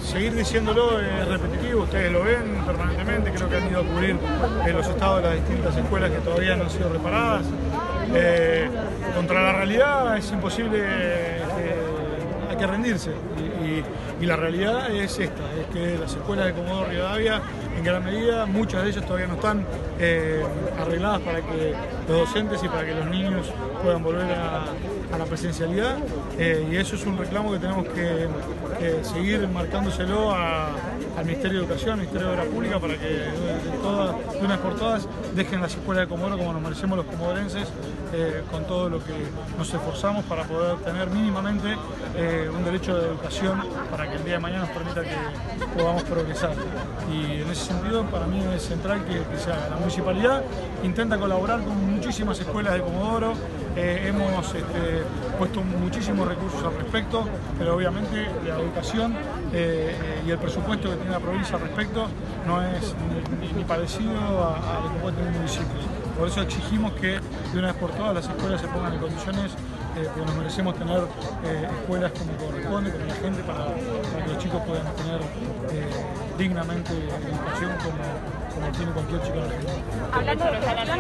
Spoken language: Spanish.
seguir diciéndolo es repetitivo, ustedes lo ven permanentemente, creo que han ido a cubrir los estados de las distintas escuelas que todavía no han sido reparadas. Contra la realidad es imposible, hay que rendirse. Y la realidad es esta, es que las escuelas de Comodoro Rivadavia, en gran medida, muchas de ellas todavía no están arregladas para que los docentes y para que los niños puedan volver a la presencialidad, y eso es un reclamo que tenemos que seguir marcándoselo al Ministerio de Educación, al Ministerio de Obras Públicas, para que de una vez por todas dejen las escuelas de Comodoro como nos merecemos los comodorenses, con todo lo que nos esforzamos para poder tener mínimamente un derecho de educación para que el día de mañana nos permita que podamos progresar. Y en ese sentido, para mí es central que se haga. La municipalidad intenta colaborar con muchísimas escuelas de Comodoro, hemos puesto muchísimos recursos al respecto, pero obviamente la educación y el presupuesto que tiene la provincia al respecto no es ni parecido a lo que puede tener un municipio. Por eso exigimos que de una vez por todas las escuelas se pongan en condiciones, porque nos merecemos tener escuelas como corresponde, con la gente, para que los chicos puedan tener dignamente educación como tiene cualquier chico en Argentina.